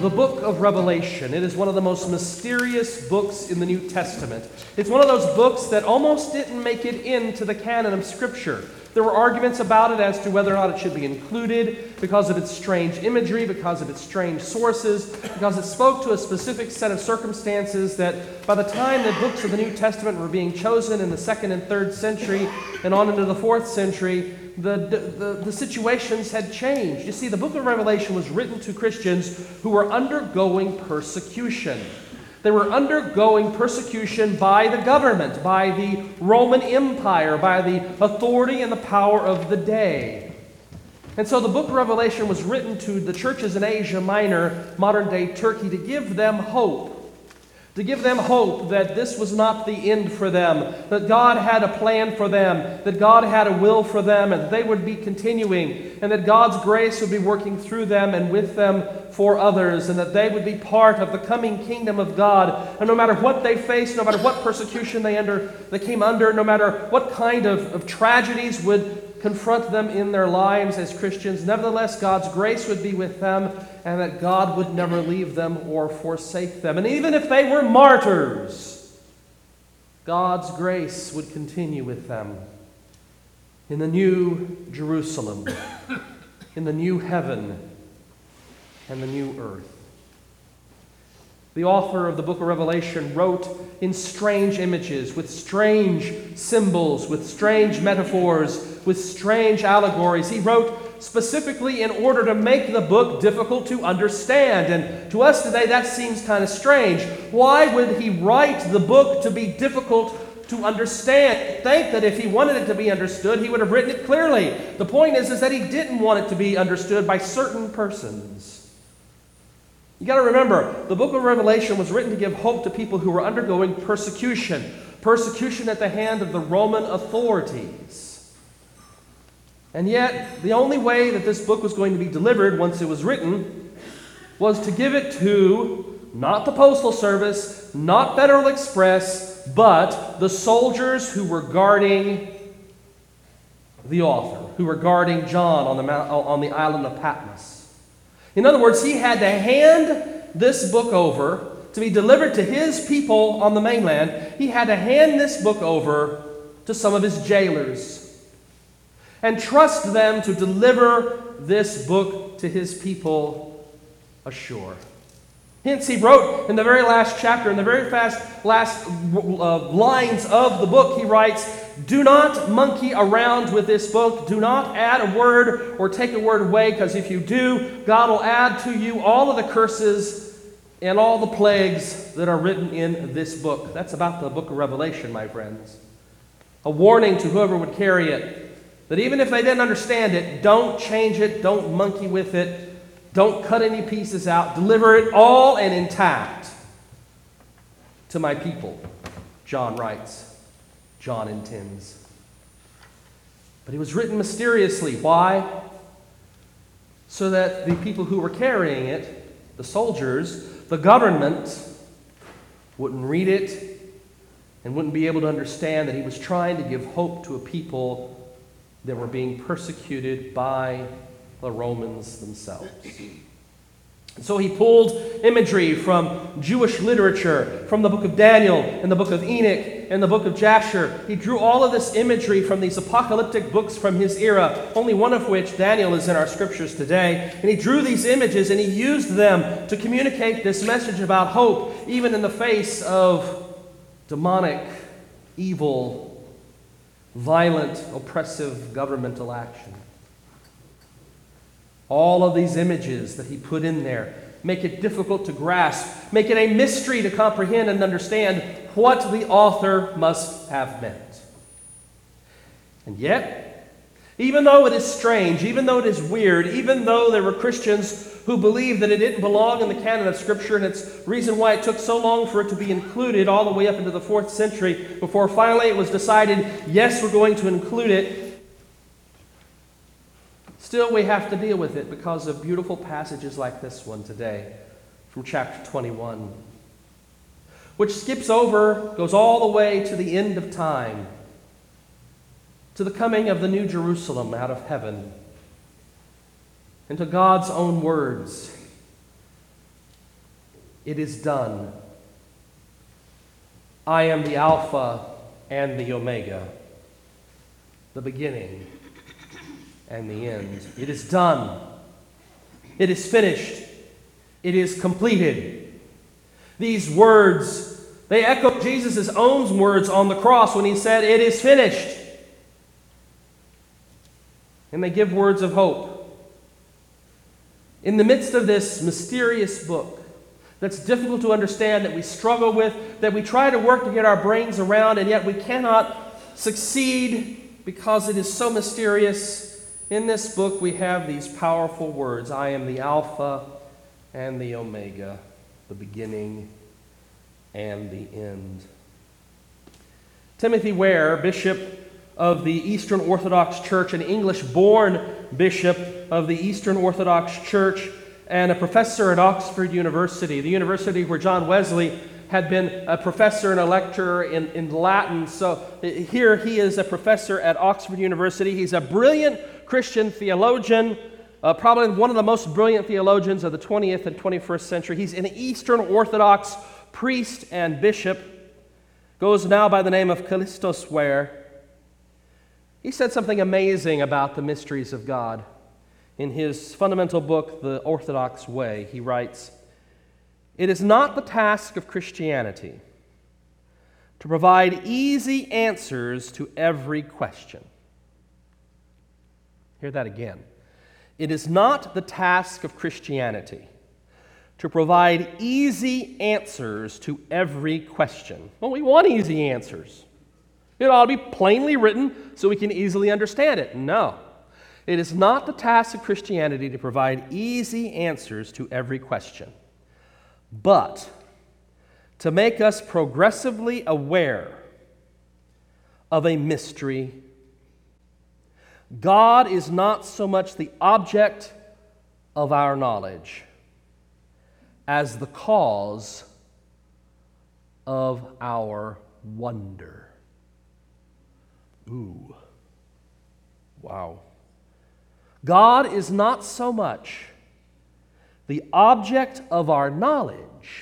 the book of Revelation. It is one of the most mysterious books in the New Testament. It's one of those books that almost didn't make it into the canon of Scripture. There were arguments about it as to whether or not it should be included because of its strange imagery, because of its strange sources, because it spoke to a specific set of circumstances that by the time the books of the New Testament were being chosen in the 2nd and 3rd century and on into the 4th century, the situations had changed. You see, the book of Revelation was written to Christians who were undergoing persecution. They were undergoing persecution by the government, by the Roman Empire, by the authority and the power of the day. And so the book of Revelation was written to the churches in Asia Minor, modern-day Turkey, to give them hope. To give them hope that this was not the end for them, that God had a plan for them, that God had a will for them, and that they would be continuing, and that God's grace would be working through them and with them for others, and that they would be part of the coming kingdom of God. And no matter what they faced, no matter what persecution they came under, no matter what kind of tragedies would confront them in their lives as Christians, nevertheless, God's grace would be with them, and that God would never leave them or forsake them. And even if they were martyrs, God's grace would continue with them in the new Jerusalem, in the new heaven, and the new earth. The author of the book of Revelation wrote in strange images, with strange symbols, with strange metaphors, with strange allegories. He wrote specifically in order to make the book difficult to understand. And to us today, that seems kind of strange. Why would he write the book to be difficult to understand? You'd think that if he wanted it to be understood, he would have written it clearly. The point is that he didn't want it to be understood by certain persons. You got to remember, the book of Revelation was written to give hope to people who were undergoing persecution. Persecution at the hand of the Roman authorities. And yet, the only way that this book was going to be delivered once it was written was to give it to not the Postal Service, not Federal Express, but the soldiers who were guarding the author, who were guarding John on the island of Patmos. In other words, he had to hand this book over to be delivered to his people on the mainland. He had to hand this book over to some of his jailers and trust them to deliver this book to his people ashore. Hence, he wrote in the very last chapter, in the very last lines of the book, he writes, "Do not monkey around with this book. Do not add a word or take a word away, because if you do, God will add to you all of the curses and all the plagues that are written in this book." That's about the book of Revelation, my friends. A warning to whoever would carry it, that even if they didn't understand it, don't change it, don't monkey with it, don't cut any pieces out. Deliver it all and intact to my people, John writes. John intends. But it was written mysteriously. Why? So that the people who were carrying it, the soldiers, the government, wouldn't read it and wouldn't be able to understand that he was trying to give hope to a people that were being persecuted by the Romans themselves. And so he pulled imagery from Jewish literature, from the book of Daniel and the book of Enoch and the book of Jasher. He drew all of this imagery from these apocalyptic books from his era, only one of which, Daniel, is in our scriptures today. And he drew these images and he used them to communicate this message about hope, even in the face of demonic, evil, violent, oppressive governmental action. All of these images that he put in there make it difficult to grasp, make it a mystery to comprehend and understand what the author must have meant. And yet, even though it is strange, even though it is weird, even though there were Christians who believed that it didn't belong in the canon of Scripture, and it's the reason why it took so long for it to be included all the way up into the 4th century before finally it was decided, yes, we're going to include it, still, we have to deal with it because of beautiful passages like this one today from chapter 21, which skips over, goes all the way to the end of time, to the coming of the new Jerusalem out of heaven, and to God's own words It is done. I am the Alpha and the Omega, the beginning and the end. It is done. It is finished. It is completed. These words, they echo Jesus' own words on the cross when he said, "It is finished." And they give words of hope. In the midst of this mysterious book that's difficult to understand, that we struggle with, that we try to work to get our brains around, and yet we cannot succeed because it is so mysterious, in this book we have these powerful words: I am the Alpha and the Omega, the beginning and the end. Timothy Ware, bishop of the Eastern Orthodox Church, an English-born bishop of the Eastern Orthodox Church, and a professor at Oxford University, the university where John Wesley had been a professor and a lecturer in Latin. So here he is a professor at Oxford University. He's a brilliant Christian theologian, probably one of the most brilliant theologians of the 20th and 21st century. He's an Eastern Orthodox priest and bishop, goes now by the name of Kallistos Ware. He said something amazing about the mysteries of God. In his fundamental book, The Orthodox Way, he writes, "It is not the task of Christianity to provide easy answers to every question." Hear that again. It is not the task of Christianity to provide easy answers to every question. Well, we want easy answers. It ought to be plainly written so we can easily understand it. No. It is not the task of Christianity to provide easy answers to every question, but to make us progressively aware of a mystery. God is not so much the object of our knowledge as the cause of our wonder. Ooh. Wow. God is not so much the object of our knowledge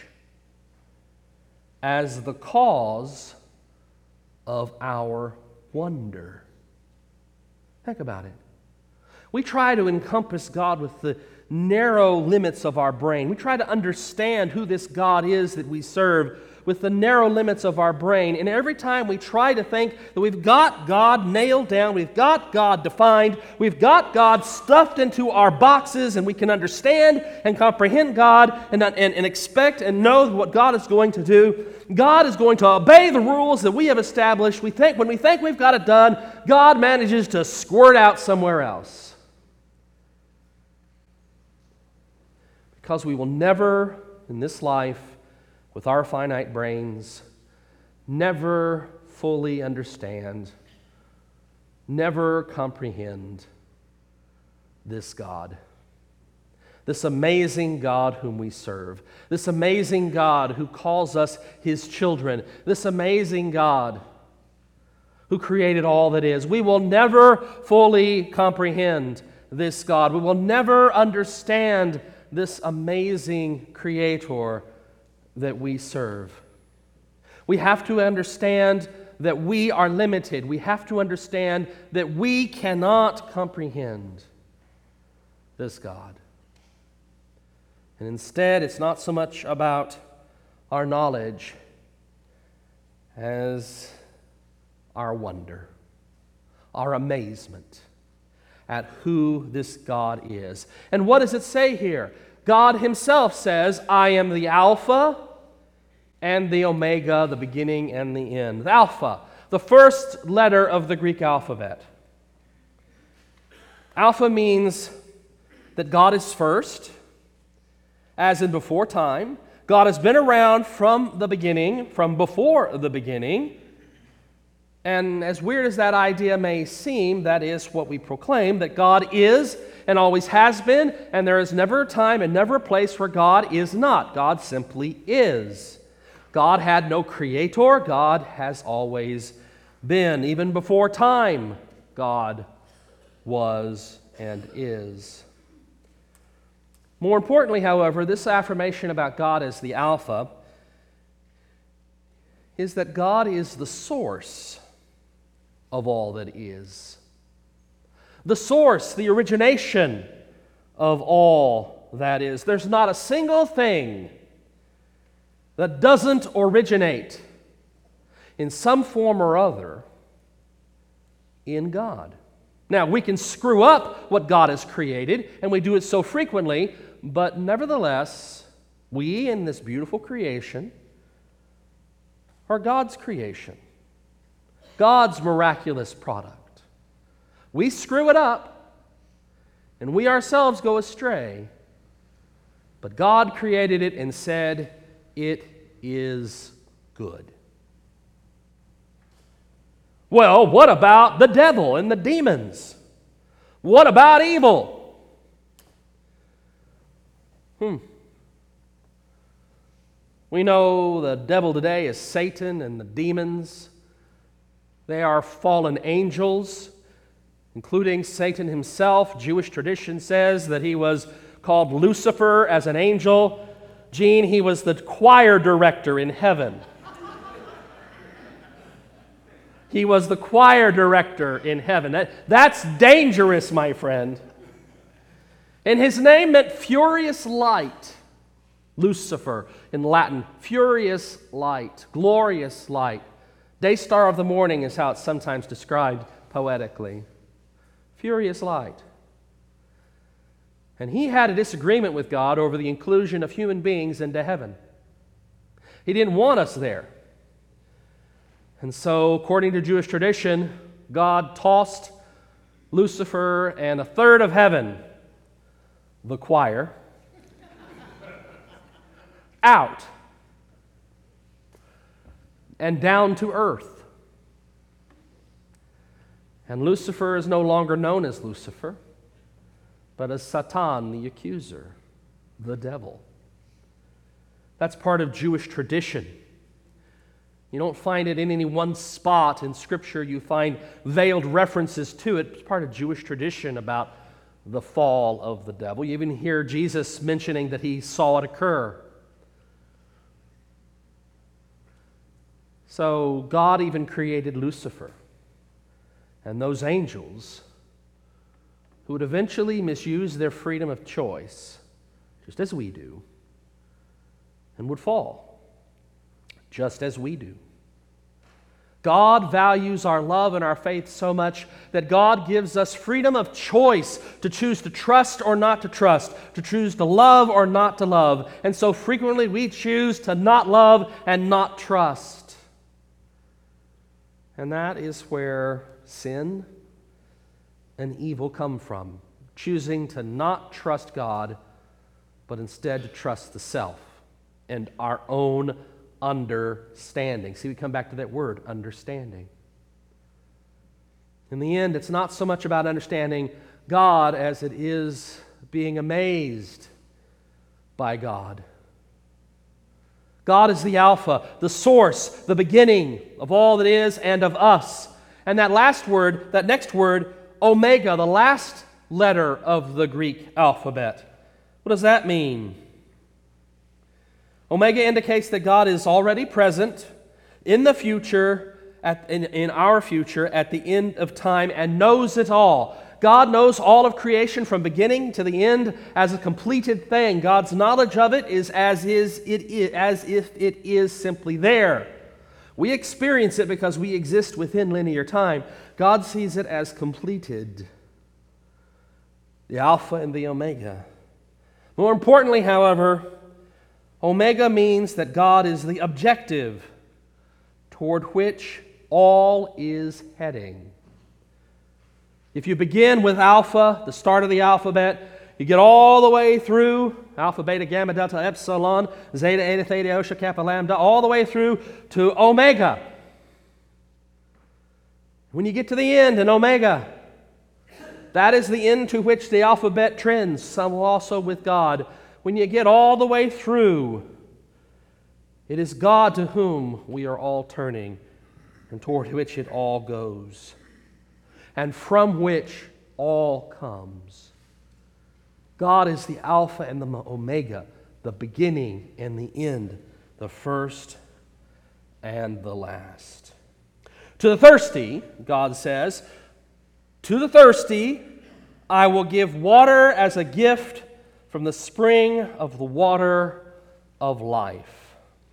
as the cause of our wonder. Think about it. We try to encompass God with the narrow limits of our brain. We try to understand who this God is that we serve with the narrow limits of our brain. And every time we try to think that we've got God nailed down, we've got God defined, we've got God stuffed into our boxes, and we can understand and comprehend God and expect and know what God is going to do, God is going to obey the rules that we have established. When we think we've got it done, God manages to squirt out somewhere else. Because we will never, in this life, with our finite brains, never fully understand, never comprehend this God. This amazing God whom we serve. This amazing God who calls us His children. This amazing God who created all that is. We will never fully comprehend this God. We will never understand this amazing Creator that we serve. We have to understand that we are limited. We have to understand that we cannot comprehend this God. And instead, it's not so much about our knowledge as our wonder, our amazement at who this God is. And what does it say here? God Himself says, "I am the Alpha and the Omega, the beginning and the end." The Alpha, the first letter of the Greek alphabet. Alpha means that God is first, as in before time. God has been around from the beginning, from before the beginning. And as weird as that idea may seem, that is what we proclaim, that God is and always has been, and there is never a time and never a place where God is not. God simply is. God had no creator. God has always been. Even before time, God was and is. More importantly, however, this affirmation about God as the Alpha is that God is the source of all that is. The source, the origination of all that is. There's not a single thing that doesn't originate in some form or other in God. Now, we can screw up what God has created, and we do it so frequently, but nevertheless, we in this beautiful creation are God's creation, God's miraculous product. We screw it up, and we ourselves go astray, but God created it and said, "It is good." Well, what about the devil and the demons? What about evil? We know the devil today is Satan, and the demons, they are fallen angels, including Satan himself. Jewish tradition says that he was called Lucifer as an angel. Gene, he was the choir director in heaven. He was the choir director in heaven. That's dangerous, my friend. And his name meant furious light. Lucifer in Latin, furious light, glorious light. Day star of the morning is how it's sometimes described poetically. Furious light. And he had a disagreement with God over the inclusion of human beings into heaven. He didn't want us there. And so, according to Jewish tradition, God tossed Lucifer and a third of heaven, the choir, out and down to earth. And Lucifer is no longer known as Lucifer, but as Satan, the accuser, the devil. That's part of Jewish tradition. You don't find it in any one spot in Scripture. You find veiled references to it. It's part of Jewish tradition about the fall of the devil. You even hear Jesus mentioning that he saw it occur. So God even created Lucifer and those angels who would eventually misuse their freedom of choice, just as we do, and would fall, just as we do. God values our love and our faith so much that God gives us freedom of choice to choose to trust or not to trust, to choose to love or not to love. And so frequently we choose to not love and not trust. And that is where sin and evil come from, choosing to not trust God, but instead to trust the self and our own understanding. See, we come back to that word, understanding. In the end, it's not so much about understanding God as it is being amazed by God. God is the Alpha, the source, the beginning of all that is and of us. And that last word, that next word, Omega, the last letter of the Greek alphabet. What does that mean? Omega indicates that God is already present in the future, in our future, at the end of time, and knows it all. God knows all of creation from beginning to the end as a completed thing. God's knowledge of it is as if it is simply there. We experience it because we exist within linear time. God sees it as completed. The Alpha and the Omega. More importantly, however, Omega means that God is the objective toward which all is heading. If you begin with Alpha, the start of the alphabet, you get all the way through Alpha, Beta, Gamma, Delta, Epsilon, Zeta, Eta, Theta, Iota, Kappa, Lambda, all the way through to Omega. When you get to the end in Omega, that is the end to which the alphabet trends, some also with God. When you get all the way through, it is God to whom we are all turning and toward which it all goes, and from which all comes. God is the Alpha and the Omega, the beginning and the end, the first and the last. To the thirsty, God says, to the thirsty, I will give water as a gift from the spring of the water of life.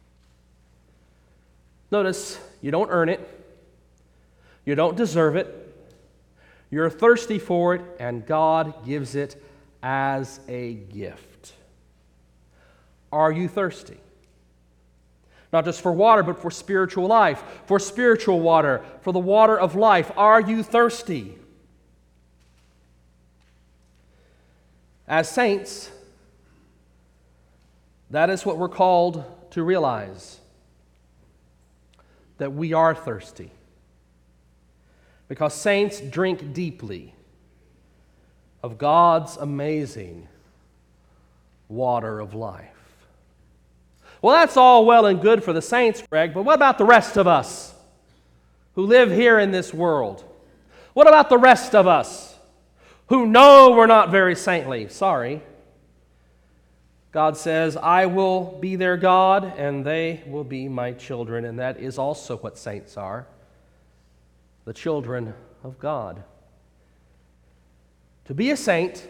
Notice, you don't earn it. You don't deserve it. You're thirsty for it, and God gives it as a gift. Are you thirsty? Not just for water, but for spiritual life, for spiritual water, for the water of life. Are you thirsty? As saints, that is what we're called to realize, that we are thirsty. Because saints drink deeply of God's amazing water of life. Well, that's all well and good for the saints, Greg, but what about the rest of us who live here in this world? What about the rest of us who know we're not very saintly? Sorry. God says, I will be their God, and they will be my children. And that is also what saints are, the children of God. To be a saint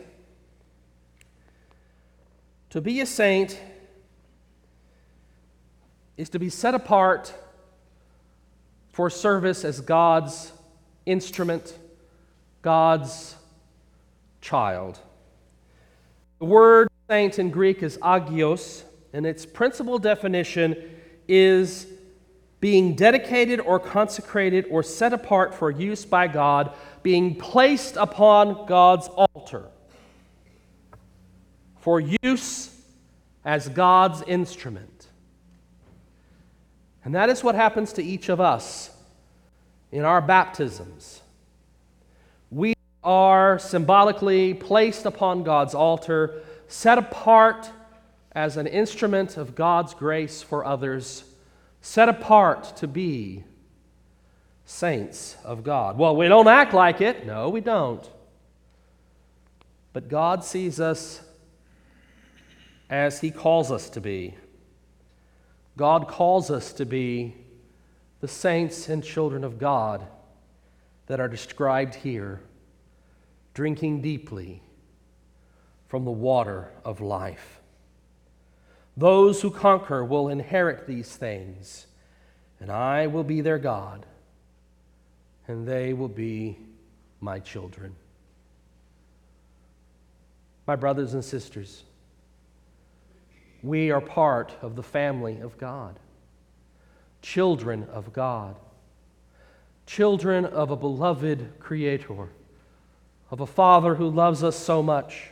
is to be set apart for service as God's instrument, God's child. The word saint in Greek is agios, and its principal definition is being dedicated or consecrated or set apart for use by God, being placed upon God's altar for use as God's instrument. And that is what happens to each of us in our baptisms. We are symbolically placed upon God's altar, set apart as an instrument of God's grace for others, set apart to be saints of God. Well, we don't act like it. No, we don't. But God sees us as He calls us to be. God calls us to be the saints and children of God that are described here, drinking deeply from the water of life. Those who conquer will inherit these things, and I will be their God, and they will be my children. My brothers and sisters, we are part of the family of God, children of God, children of a beloved Creator, of a Father who loves us so much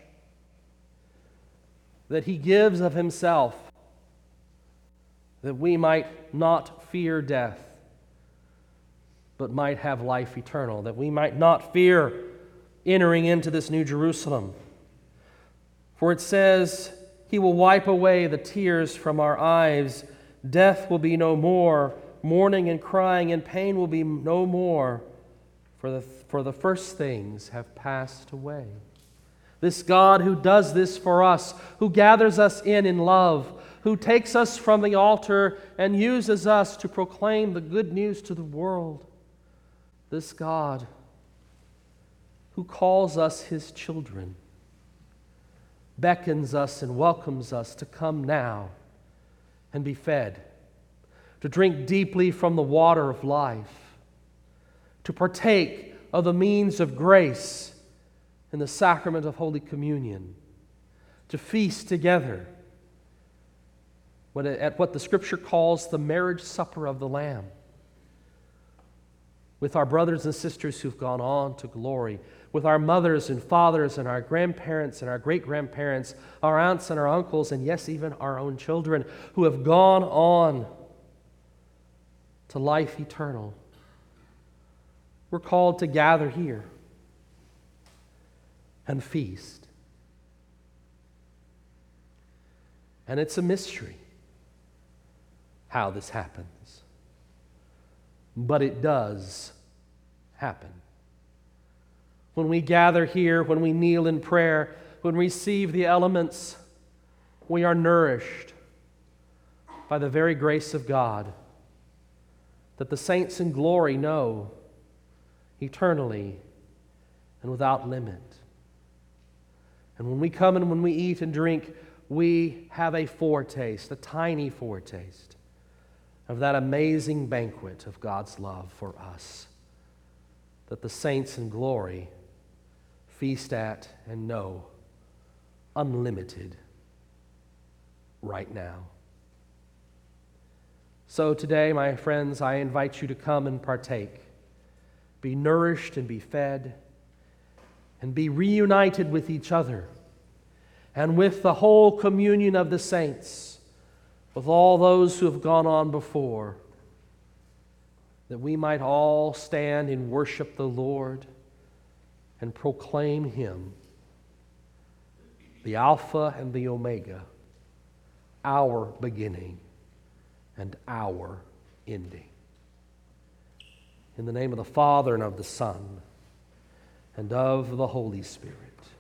that He gives of Himself that we might not fear death, but might have life eternal, that we might not fear entering into this new Jerusalem. For it says, He will wipe away the tears from our eyes. Death will be no more. Mourning and crying and pain will be no more. For the first things have passed away. This God who does this for us, who gathers us in love, who takes us from the altar and uses us to proclaim the good news to the world. This God who calls us His children, beckons us and welcomes us to come now and be fed, to drink deeply from the water of life, to partake of the means of grace in the sacrament of Holy Communion, to feast together at what the Scripture calls the marriage supper of the Lamb, with our brothers and sisters who've gone on to glory, with our mothers and fathers and our grandparents and our great-grandparents, our aunts and our uncles, and yes, even our own children who have gone on to life eternal. We're called to gather here and feast. And it's a mystery how this happens. But it does happen. When we gather here, when we kneel in prayer, when we receive the elements, we are nourished by the very grace of God that the saints in glory know eternally and without limit. And when we come and when we eat and drink, we have a foretaste, a tiny foretaste of that amazing banquet of God's love for us that the saints in glory feast at and know unlimited right now. So today, my friends, I invite you to come and partake. Be nourished and be fed, and be reunited with each other and with the whole communion of the saints, with all those who have gone on before, that we might all stand and worship the Lord and proclaim Him, the Alpha and the Omega, our beginning and our ending. In the name of the Father, and of the Son, and of the Holy Spirit.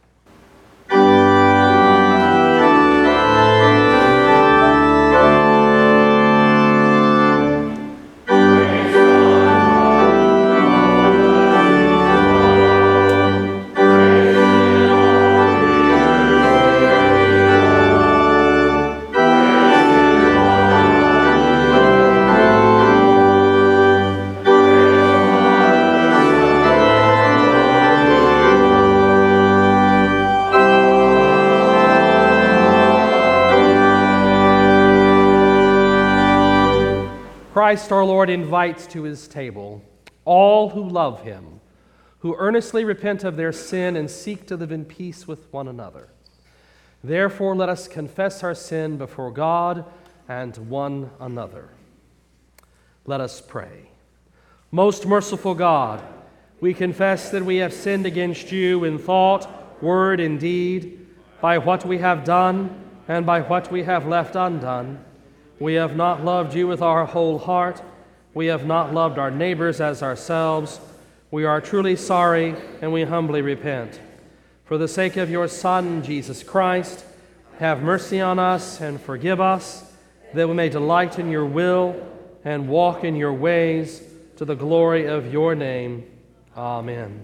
Christ our Lord invites to His table all who love Him, who earnestly repent of their sin and seek to live in peace with one another. Therefore, let us confess our sin before God and one another. Let us pray. Most merciful God, we confess that we have sinned against You in thought, word, and deed, by what we have done and by what we have left undone. We have not loved You with our whole heart. We have not loved our neighbors as ourselves. We are truly sorry, and we humbly repent. For the sake of Your Son, Jesus Christ, have mercy on us and forgive us, that we may delight in Your will and walk in Your ways to the glory of Your name. Amen.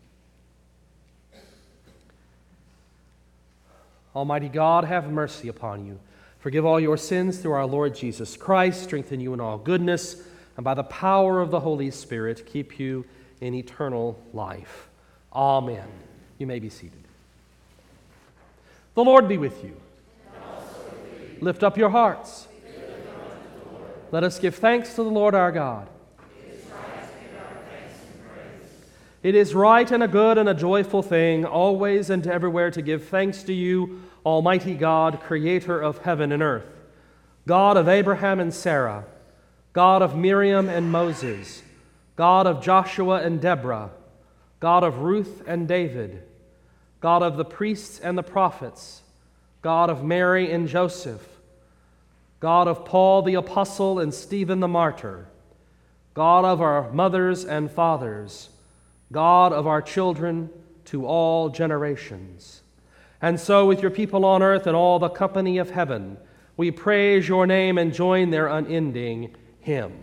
Almighty God, have mercy upon you. Forgive all your sins through our Lord Jesus Christ, strengthen you in all goodness, and by the power of the Holy Spirit, keep you in eternal life. Amen. You may be seated. The Lord be with you. Lift up your hearts. Let us give thanks to the Lord our God. It is right and a good and a joyful thing, always and everywhere, to give thanks to You, Almighty God, Creator of heaven and earth, God of Abraham and Sarah, God of Miriam and Moses, God of Joshua and Deborah, God of Ruth and David, God of the priests and the prophets, God of Mary and Joseph, God of Paul the apostle and Stephen the martyr, God of our mothers and fathers, God of our children to all generations. And so with Your people on earth and all the company of heaven, we praise Your name and join their unending hymn.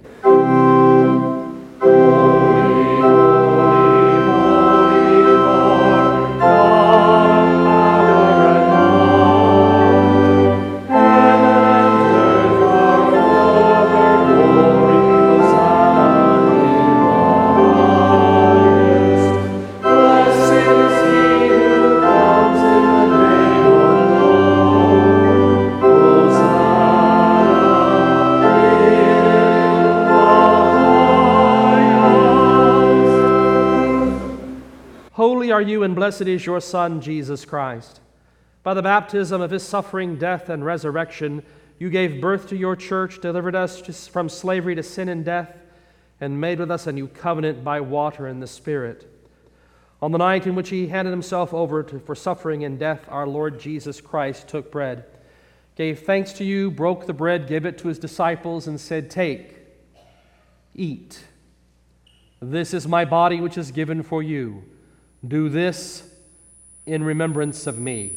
Holy are You, and blessed is Your Son, Jesus Christ. By the baptism of His suffering, death, and resurrection, You gave birth to Your church, delivered us from slavery to sin and death, and made with us a new covenant by water and the Spirit. On the night in which He handed Himself over for suffering and death, our Lord Jesus Christ took bread, gave thanks to You, broke the bread, gave it to His disciples, and said, "Take, eat. This is My body which is given for you. Do this in remembrance of me.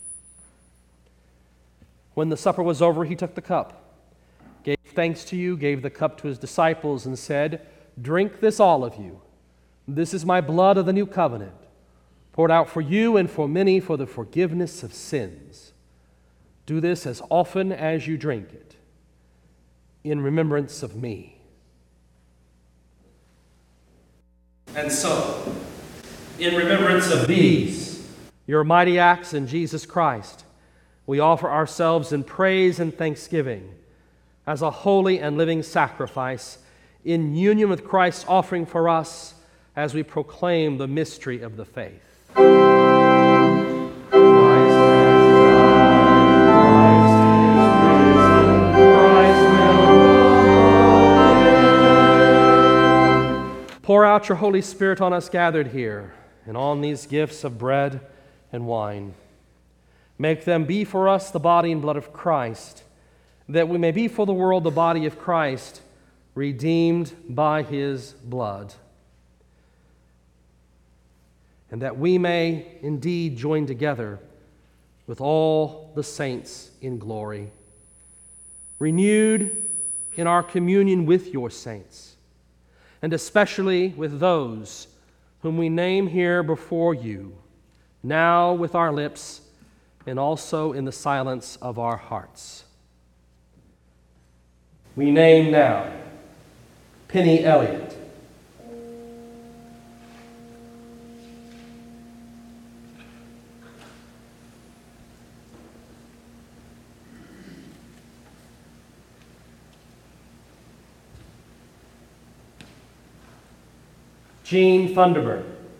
When the supper was over, he took the cup, gave thanks to you, gave the cup to his disciples, and said, "Drink this, all of you. This is my blood of the new covenant, poured out for you and for many for the forgiveness of sins. Do this as often as you drink it, in remembrance of me." And so, in remembrance of these, your mighty acts in Jesus Christ, we offer ourselves in praise and thanksgiving as a holy and living sacrifice in union with Christ's offering for us as we proclaim the mystery of the faith. Pour out your Holy Spirit on us gathered here and on these gifts of bread and wine. Make them be for us the body and blood of Christ, that we may be for the world the body of Christ, redeemed by his blood. And that we may indeed join together with all the saints in glory, renewed in our communion with your saints, and especially with those whom we name here before you, now with our lips and also in the silence of our hearts. We name now Penny Elliott, Jean Funderburg,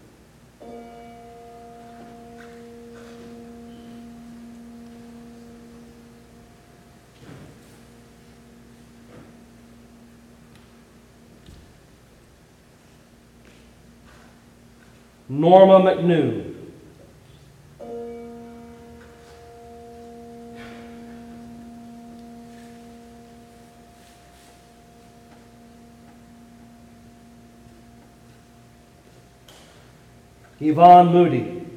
Norma McNew, Yvonne Moody,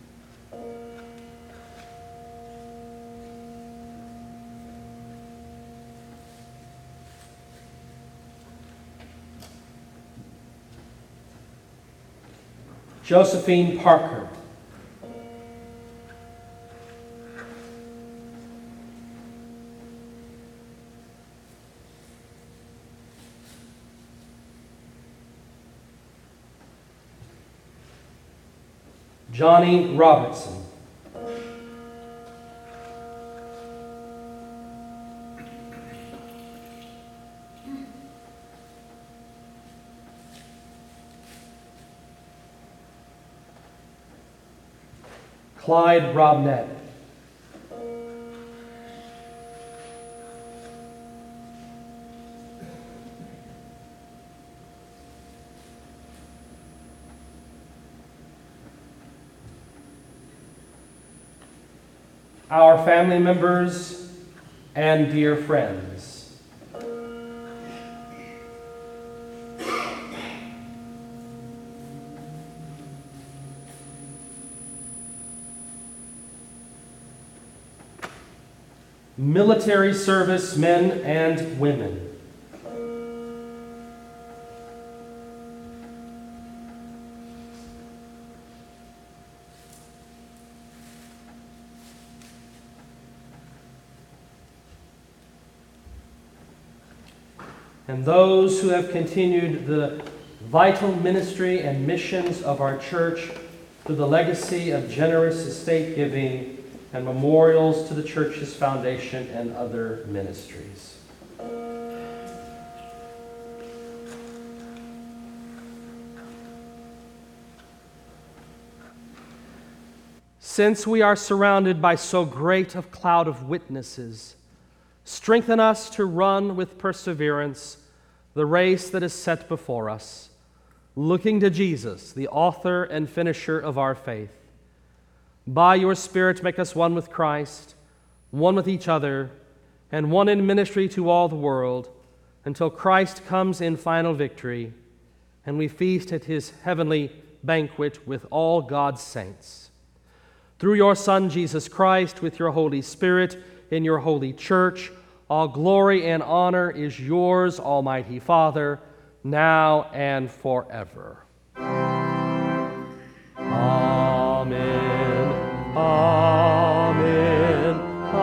Josephine Parker, Johnny Robertson, Clyde Robnett, our family members and dear friends. Military service men and women. And those who have continued the vital ministry and missions of our church through the legacy of generous estate giving and memorials to the church's foundation and other ministries. Since we are surrounded by so great a cloud of witnesses, strengthen us to run with perseverance the race that is set before us, looking to Jesus, the author and finisher of our faith. By your Spirit, make us one with Christ, one with each other, and one in ministry to all the world, until Christ comes in final victory, and we feast at his heavenly banquet with all God's saints. Through your Son, Jesus Christ, with your Holy Spirit, in your holy church, all glory and honor is yours, Almighty Father, now and forever. Amen. Amen.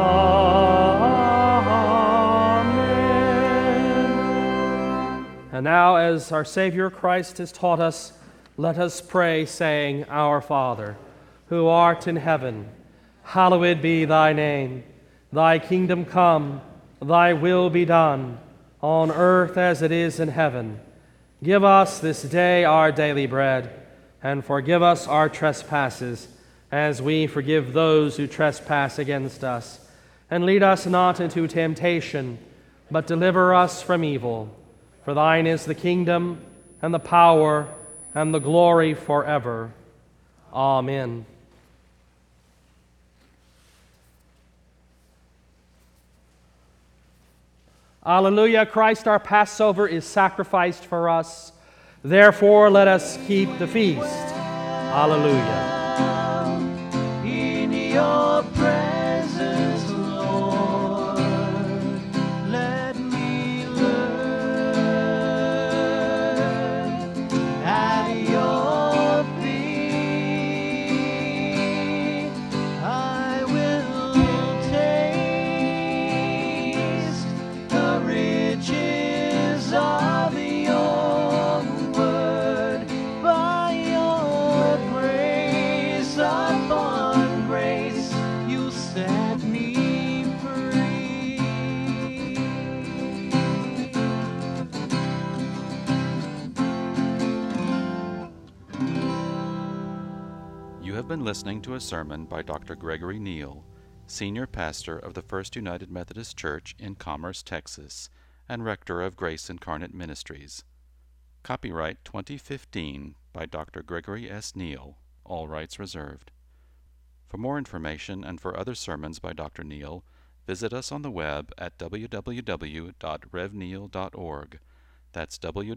Amen. And now, as our Savior Christ has taught us, let us pray, saying, Our Father, who art in heaven, hallowed be thy name. Thy kingdom come, thy will be done, on earth as it is in heaven. Give us this day our daily bread, and forgive us our trespasses, as we forgive those who trespass against us. And lead us not into temptation, but deliver us from evil. For thine is the kingdom, and the power, and the glory forever. Amen. Alleluia, Christ our Passover is sacrificed for us. Therefore, let us keep the feast. Alleluia. In your presence, Lord, let me learn at your feet. I will taste the riches of your word. By your grace upon grace, you set me free. You have been listening to a sermon by Dr. Gregory Neal, Senior Pastor of the First United Methodist Church in Commerce, Texas, and Rector of Grace Incarnate Ministries. Copyright 2015 by Dr. Gregory S. Neal, all rights reserved. For more information and for other sermons by Dr. Neal, visit us on the web at www.revneal.org. That's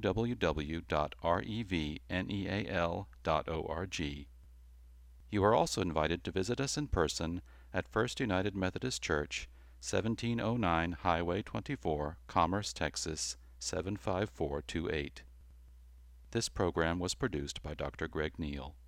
www.revneal.org. You are also invited to visit us in person at First United Methodist Church, 1709 Highway 24, Commerce, Texas, 75428. This program was produced by Dr. Greg Neal.